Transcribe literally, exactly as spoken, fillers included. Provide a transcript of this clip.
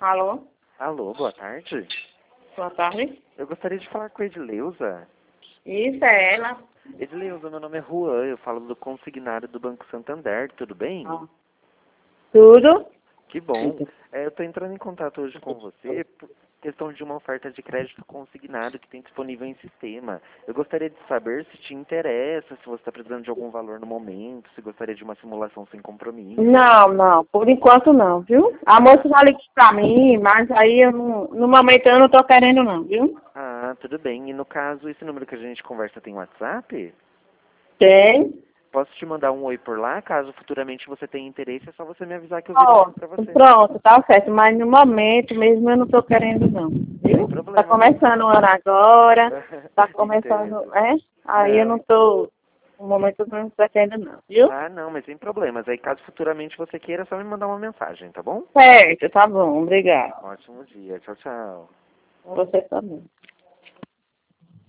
Alô? Alô, boa tarde. Boa tarde. Eu gostaria de falar com a Edileuza. Isso, é ela. Edileuza, meu nome é Juan, eu falo do consignado do Banco Santander, tudo bem? Ah. Tudo? Que bom. É, eu estou entrando em contato hoje com você por questão de uma oferta de crédito consignado que tem disponível em sistema. Eu gostaria de saber se te interessa, se você está precisando de algum valor no momento, se gostaria de uma simulação sem compromisso. Não, não. Por enquanto não, viu? A moça já ligou pra mim, mas aí eu não, no momento eu não tô querendo não, viu? Ah, tudo bem. E no caso, esse número que a gente conversa tem WhatsApp? Tem. Posso te mandar um oi por lá? Caso futuramente você tenha interesse, é só você me avisar que eu Ó, viro para você. pronto, tá certo. Mas no momento mesmo eu não tô querendo não, Sem viu? problema. Tá começando o ano agora, tá começando, Entendo. é? Aí eu Não. não tô, no momento eu não tô querendo não, viu? Ah, não, mas sem problemas. Aí caso futuramente você queira, é só me mandar uma mensagem, tá bom? Certo, tá bom, obrigada. Ótimo dia. Tchau, tchau. Você também.